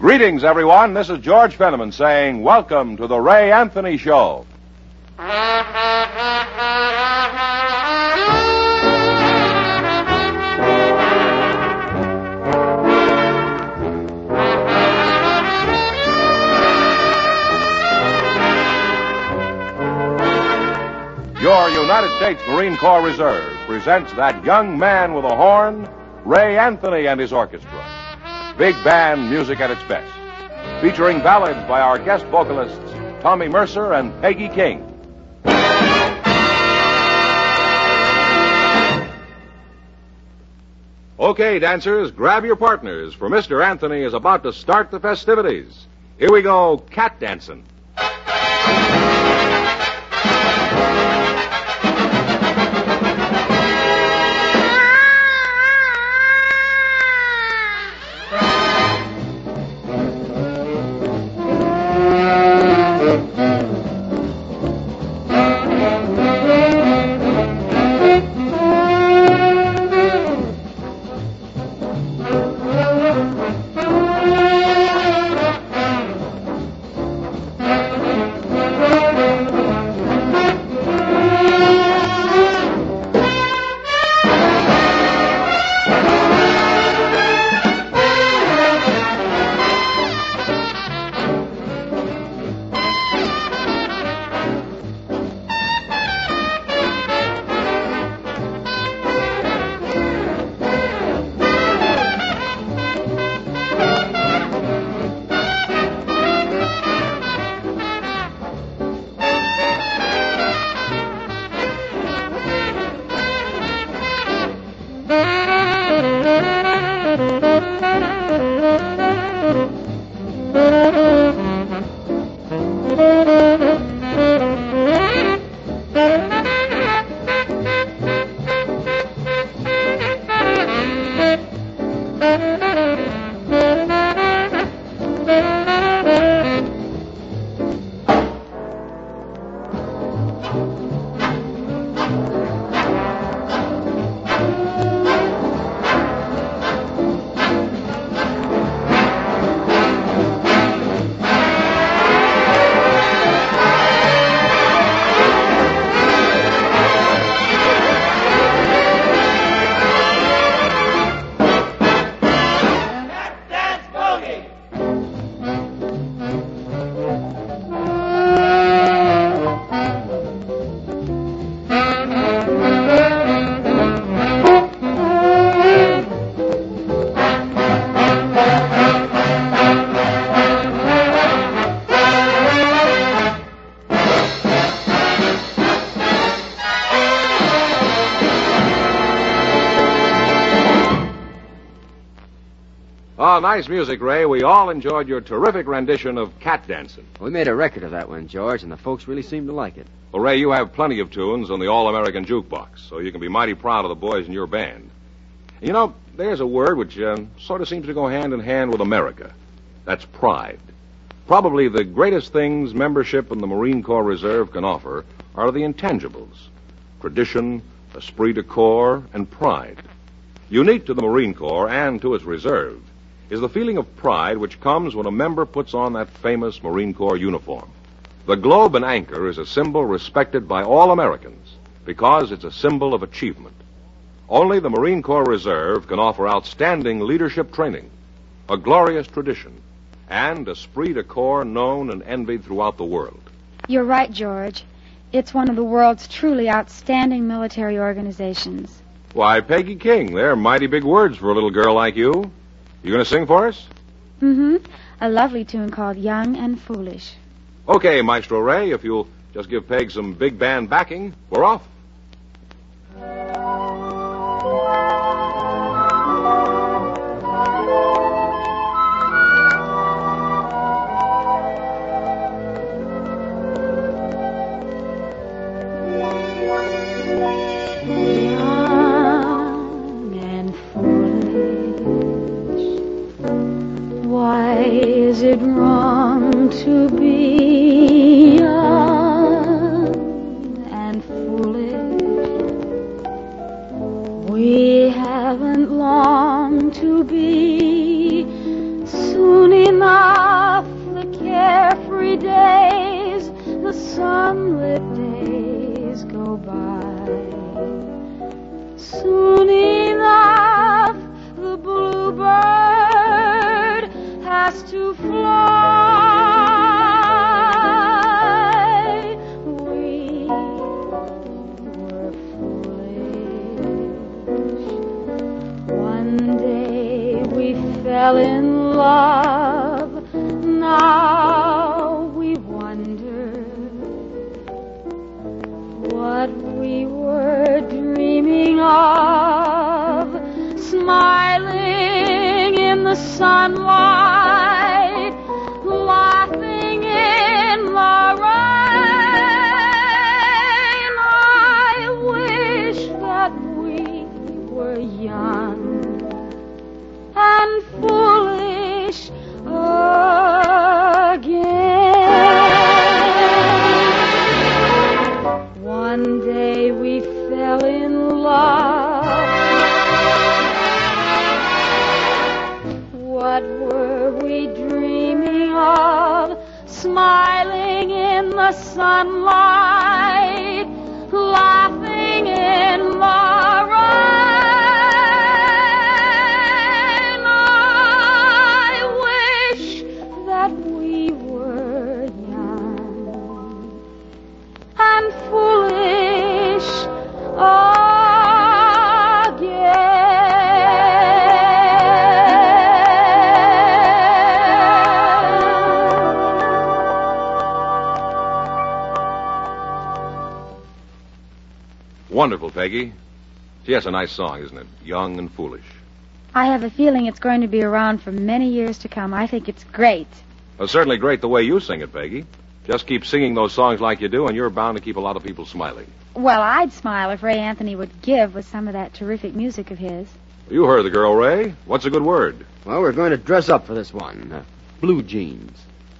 Greetings, everyone. This is George Fenneman saying welcome to the Ray Anthony Show. Your United States Marine Corps Reserve presents that young man with a horn, Ray Anthony and his orchestra. Big band music at its best. Featuring ballads by our guest vocalists, Tommy Mercer and Peggy King. Okay, dancers, grab your partners, for Mr. Anthony is about to start the festivities. Here we go, cat dancing. Oh, nice music, Ray. We all enjoyed your terrific rendition of Cat Dancing. We made a record of that one, George, and the folks really seemed to like it. Well, Ray, you have plenty of tunes on the All-American Jukebox, so you can be mighty proud of the boys in your band. You know, there's a word which sort of seems to go hand in hand with America. That's pride. Probably the greatest things membership in the Marine Corps Reserve can offer are the intangibles. Tradition, esprit de corps, and pride. Unique to the Marine Corps and to its reserve is the feeling of pride which comes when a member puts on that famous Marine Corps uniform. The globe and anchor is a symbol respected by all Americans because it's a symbol of achievement. Only the Marine Corps Reserve can offer outstanding leadership training, a glorious tradition, and esprit de corps known and envied throughout the world. You're right, George. It's one of the world's truly outstanding military organizations. Why, Peggy King, they're mighty big words for a little girl like you. You going to sing for us? Mm-hmm. A lovely tune called Young and Foolish. Okay, Maestro Ray, if you'll just give Peg some big band backing, we're off. Is it wrong to be young and foolish? We haven't long to be. Soon enough fell in love. Now we wonder what we were dreaming of, smiling in the sunlight, laughing in the rain. I wish that we were young and foolish again. One day we fell in love. What were we dreaming of? Smiling in the sunlight, laughing in the rain. I wish that we were young and foolish Wonderful, Peggy. Yes, a nice song, isn't it? Young and foolish. I have a feeling it's going to be around for many years to come. I think it's great. Well, certainly great the way you sing it, Peggy. Just keep singing those songs like you do, and you're bound to keep a lot of people smiling. Well, I'd smile if Ray Anthony would give with some of that terrific music of his. You heard the girl, Ray. What's a good word? Well, we're going to dress up for this one. Blue jeans.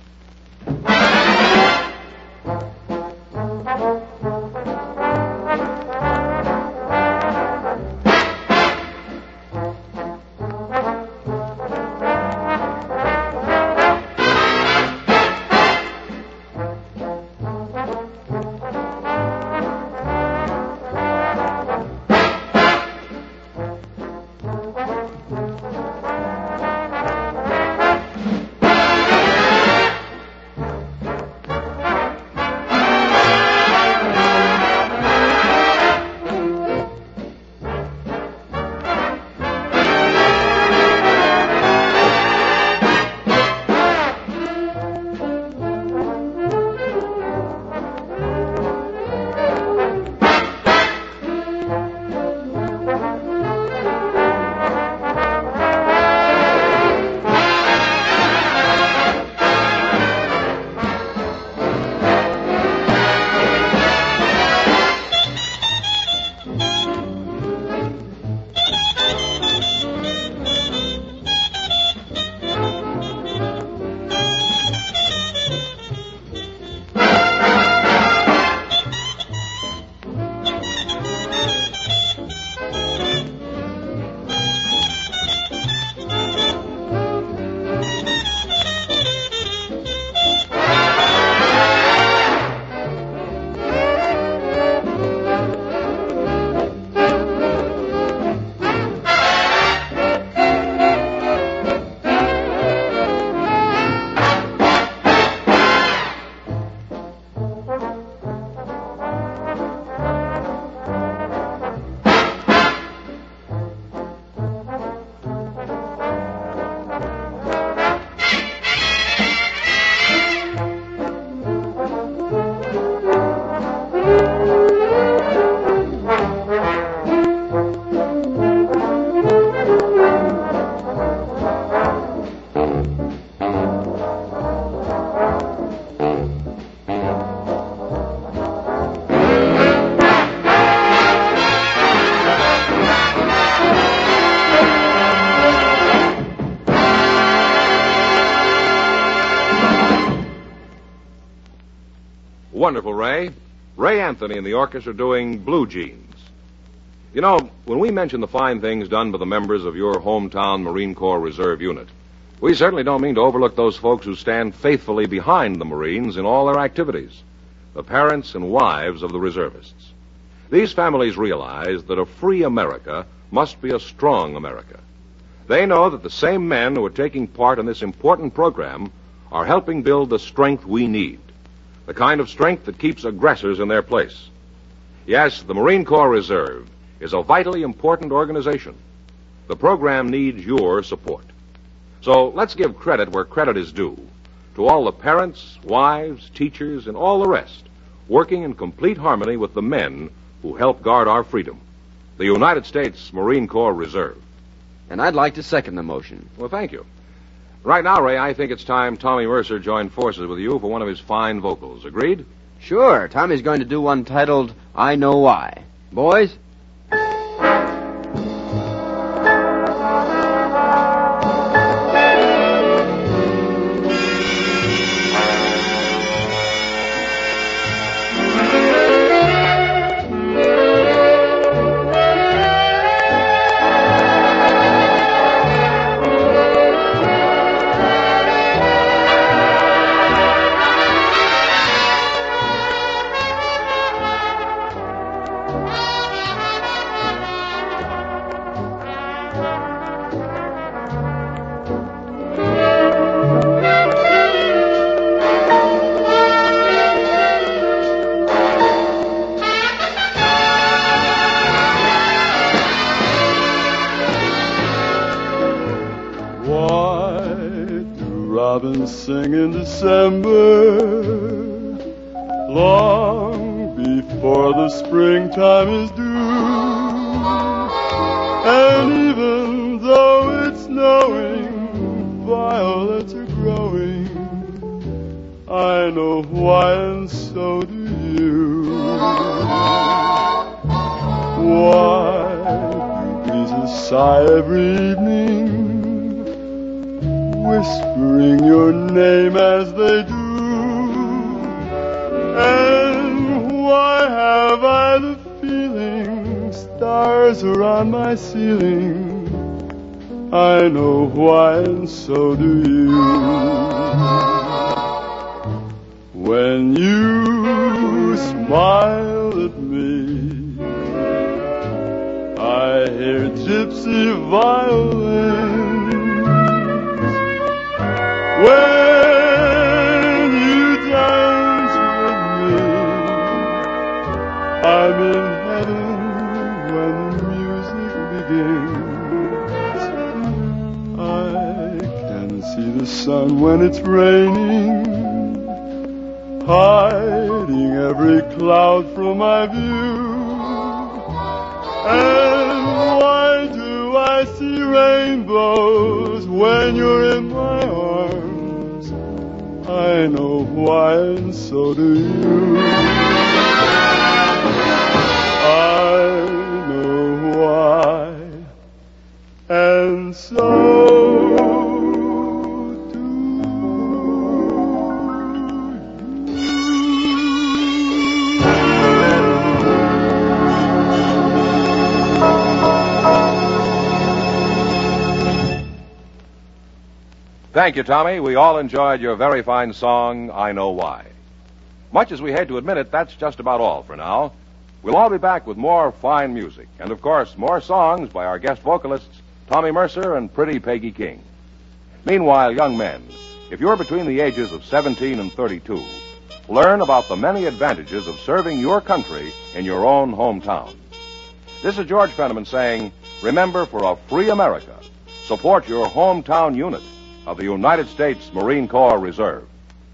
Wonderful, Ray. Ray Anthony and the orchestra doing Blue Jeans. You know, when we mention the fine things done by the members of your hometown Marine Corps Reserve unit, we certainly don't mean to overlook those folks who stand faithfully behind the Marines in all their activities, the parents and wives of the reservists. These families realize that a free America must be a strong America. They know that the same men who are taking part in this important program are helping build the strength we need, the kind of strength that keeps aggressors in their place. Yes, the Marine Corps Reserve is a vitally important organization. The program needs your support. So let's give credit where credit is due to all the parents, wives, teachers, and all the rest working in complete harmony with the men who help guard our freedom. The United States Marine Corps Reserve. And I'd like to second the motion. Well, thank you. Right now, Ray, I think it's time Tommy Mercer joined forces with you for one of his fine vocals. Agreed? Sure, Tommy's going to do one titled, I Know Why. Boys? Robins sing in December, long before the springtime is due. And even though it's snowing, violets are growing. I know why, and so do you. Why do breezes sigh every evening, whispering your name as they do? And why have I the feeling stars are on my ceiling? I know why, and so do you. When you smile at me, I hear gypsy violins. When you dance with me, I'm in heaven when the music begins. I can see the sun when it's raining, hiding every cloud from my view. And why do I see rainbows when you're in my arms? I know why, and so do you. I know why, and so do Thank you, Tommy. We all enjoyed your very fine song, I Know Why. Much as we hate to admit it, that's just about all for now. We'll all be back with more fine music, and of course, more songs by our guest vocalists, Tommy Mercer and pretty Peggy King. Meanwhile, young men, if you're between the ages of 17 and 32, learn about the many advantages of serving your country in your own hometown. This is George Fenneman saying, remember, for a free America, support your hometown unit of the United States Marine Corps Reserve.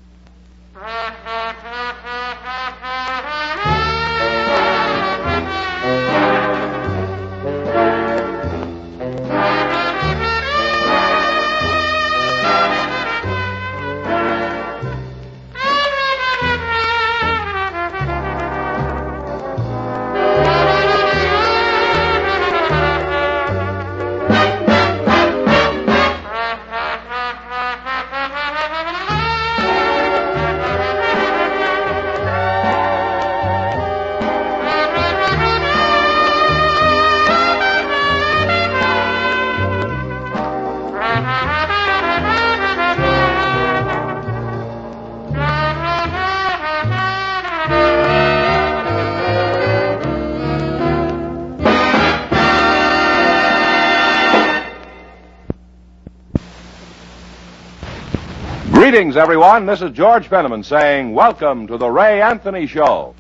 Greetings, everyone. This is George Fenneman saying, welcome to the Ray Anthony Show.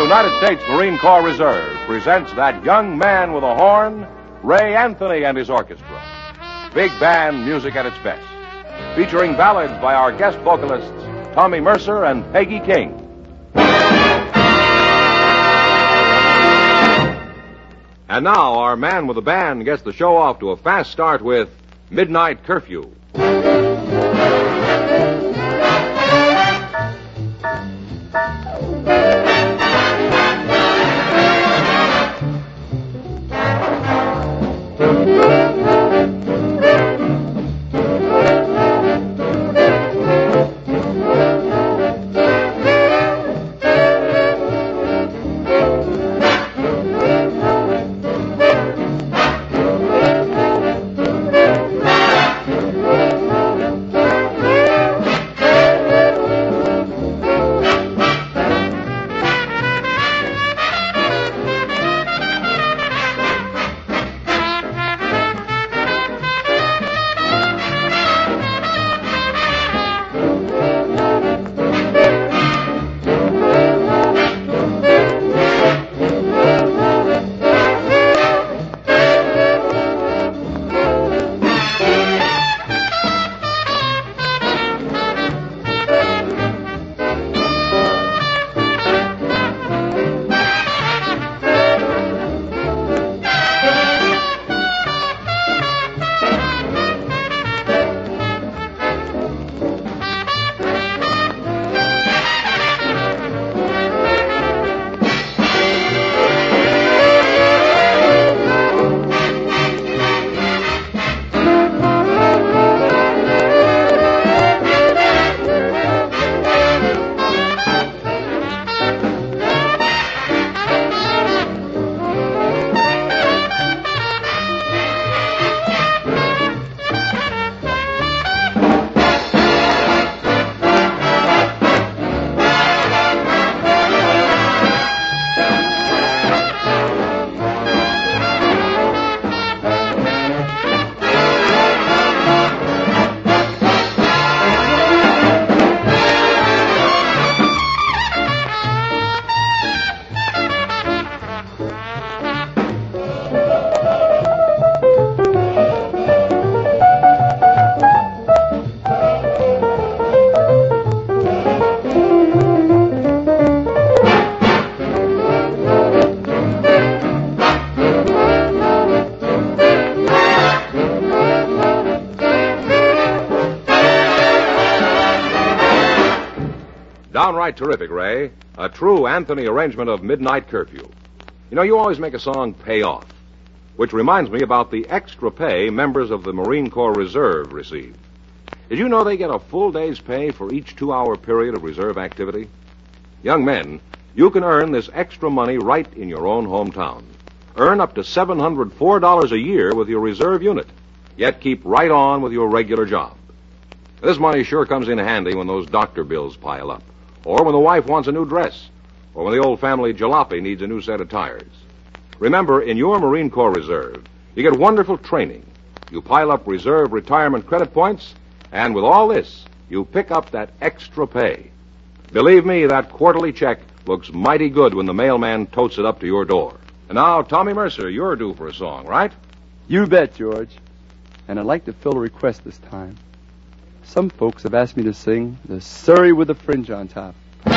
United States Marine Corps Reserve presents that young man with a horn, Ray Anthony and his orchestra. Big band music at its best. Featuring ballads by our guest vocalists, Tommy Mercer and Peggy King. And now our man with the band gets the show off to a fast start with Midnight Curfew. Downright terrific, Ray. A true Anthony arrangement of Midnight Curfew. You know, you always make a song pay off, which reminds me about the extra pay members of the Marine Corps Reserve receive. Did you know they get a full day's pay for each 2-hour period of reserve activity? Young men, you can earn this extra money right in your own hometown. Earn up to $704 a year with your reserve unit, yet keep right on with your regular job. This money sure comes in handy when those doctor bills pile up, or when the wife wants a new dress, or when the old family jalopy needs a new set of tires. Remember, in your Marine Corps Reserve, you get wonderful training. You pile up reserve retirement credit points, and with all this, you pick up that extra pay. Believe me, that quarterly check looks mighty good when the mailman totes it up to your door. And now, Tommy Mercer, you're due for a song, right? You bet, George. And I'd like to fill a request this time. Some folks have asked me to sing the Surrey with a Fringe on Top.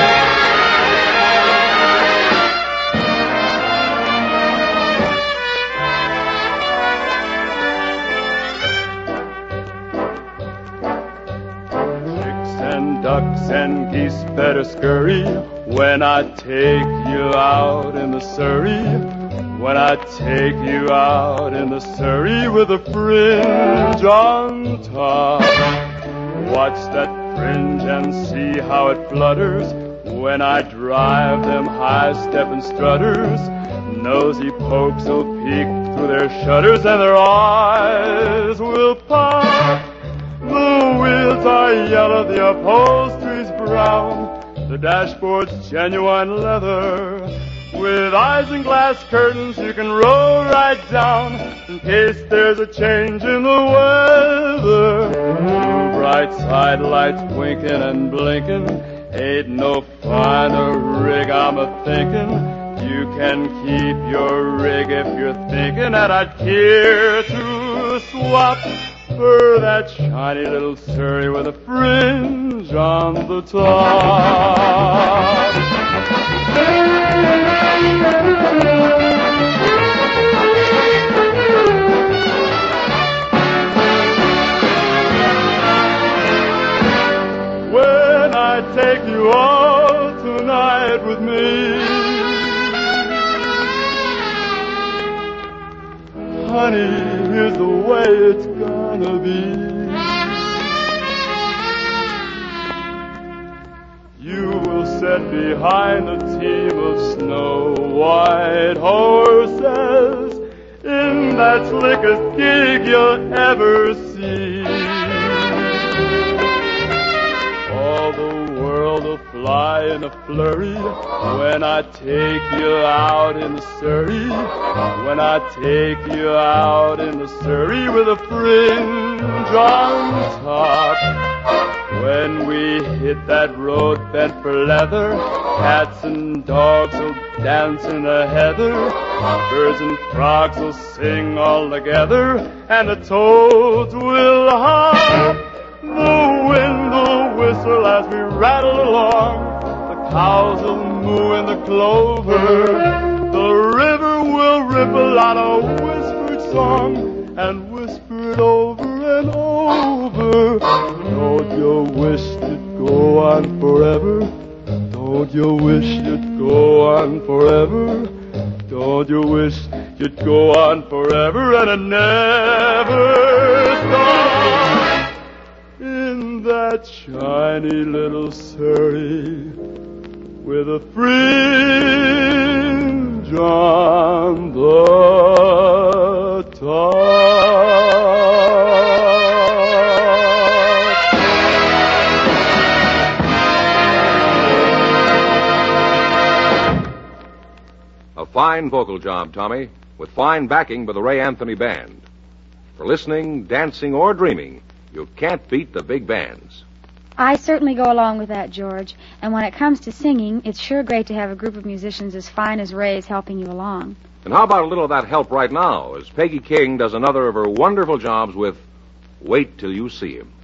Chicks and ducks and geese better scurry when I take you out in the Surrey. When I take you out in the Surrey with a fringe on top. Watch that fringe and see how it flutters when I drive them high-stepping strutters. Nosy pokes will peek through their shutters and their eyes will pop. The wheels are yellow, the upholstery's brown, the dashboard's genuine leather. With isinglass curtains you can roll right down in case there's a change in the weather. Bright side lights winking and blinking Ain't no finer rig, I'm a-thinking. You can keep your rig if you're thinking that I'd care to swap for that shiny little Surrey with a fringe on the top. When I take you out tonight with me, honey, here's the way it's gonna be. You will sit behind a team of snow-white horses in that slickest gig you'll ever see. All the world will fly in a flurry when I take you out in the Surrey. When I take you out in the Surrey with a fringe on top. When we hit that road bent for leather, cats and dogs will dance in the heather, birds and frogs will sing all together, and the toads will hum. The wind will whistle as we rattle along, the cows will moo in the clover, the river will ripple out a whispered song, and whisper it over and over. Don't you wish you'd go on forever? Don't you wish you'd go on forever? Don't you wish you'd go on forever and it never stop? In that shiny little Surrey with a fringe on the top. A fine vocal job, Tommy, with fine backing by the Ray Anthony Band. For listening, dancing, or dreaming, you can't beat the big bands. I certainly go along with that, George. And when it comes to singing, it's sure great to have a group of musicians as fine as Ray's helping you along. And how about a little of that help right now as Peggy King does another of her wonderful jobs with Wait Till You See Him.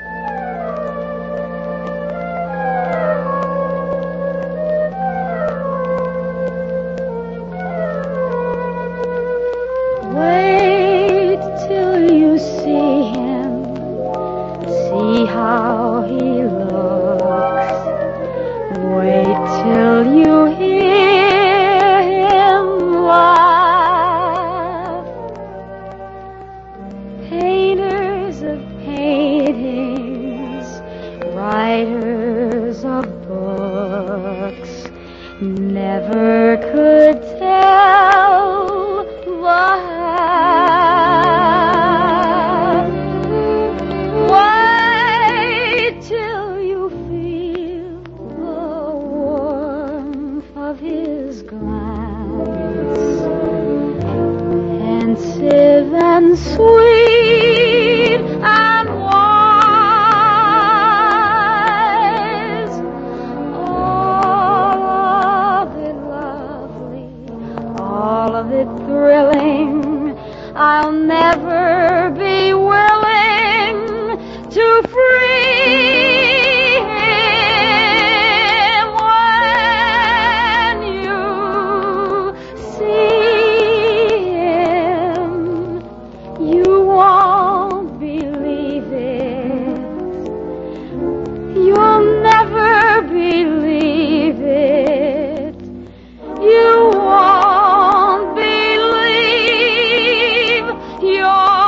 Wait till you see him, see how he looks. Wait till you hear him laugh. Painters of paintings, writers of books, never could tell the half. Wait till you feel the warmth of his glance, pensive and sweet and wise, all of it lovely, all of it thrilling. I'll never be willing to free him. When you see him, you won't believe it. You'll never believe it. You won't believe your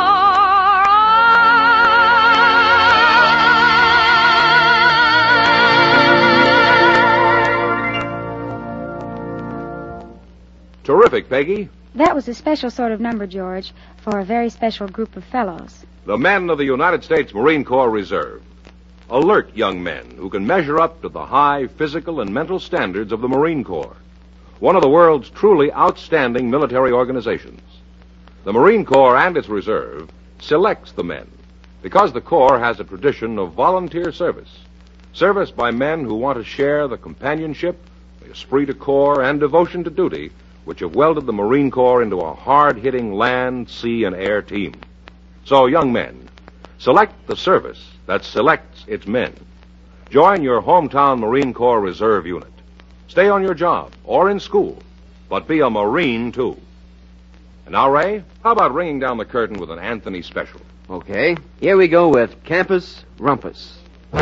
eyes. Terrific, Peggy. That was a special sort of number, George, for a very special group of fellows. The men of the United States Marine Corps Reserve. Alert young men who can measure up to the high physical and mental standards of the Marine Corps, one of the world's truly outstanding military organizations. The Marine Corps and its reserve selects the men because the Corps has a tradition of volunteer service. Service by men who want to share the companionship, the esprit de corps, and devotion to duty which have welded the Marine Corps into a hard-hitting land, sea, and air team. So, young men, select the service that selects its men. Join your hometown Marine Corps Reserve unit. Stay on your job or in school, but be a Marine, too. And now, Ray, how about ringing down the curtain with an Anthony special? Okay, here we go with Campus Rumpus.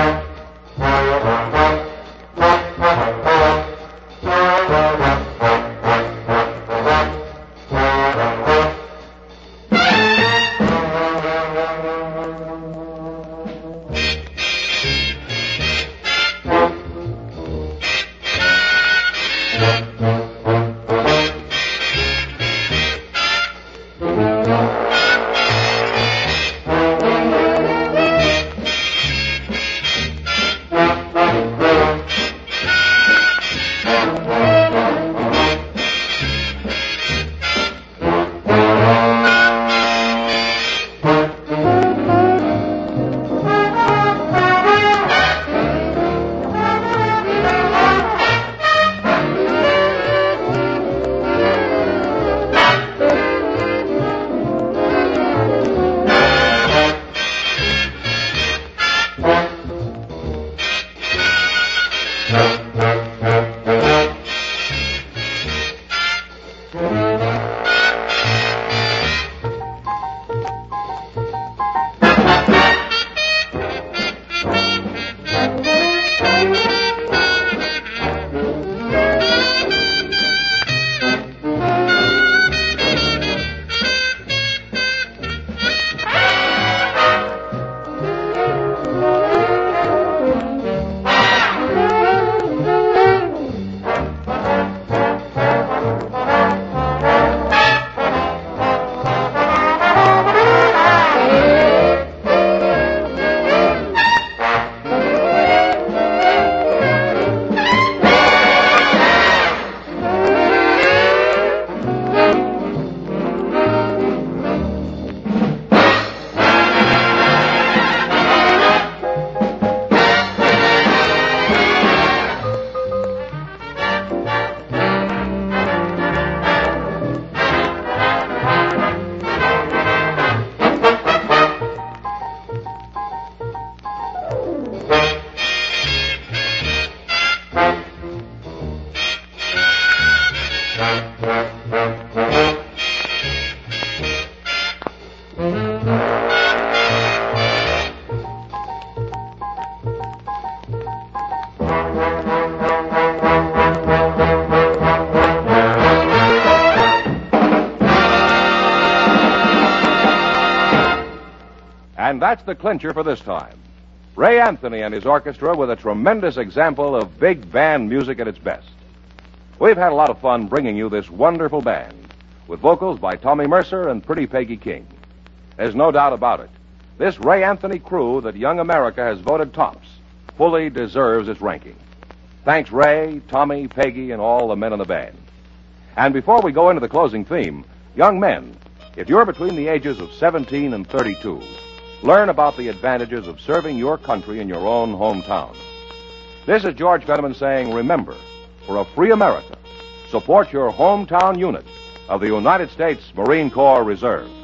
And that's the clincher for this time. Ray Anthony and his orchestra with a tremendous example of big band music at its best. We've had a lot of fun bringing you this wonderful band, with vocals by Tommy Mercer and Pretty Peggy King. There's no doubt about it. This Ray Anthony crew that young America has voted tops fully deserves its ranking. Thanks, Ray, Tommy, Peggy, and all the men in the band. And before we go into the closing theme, young men, if you're between the ages of 17 and 32, learn about the advantages of serving your country in your own hometown. This is George Fenneman saying, remember, for a free America, support your hometown unit of the United States Marine Corps Reserve.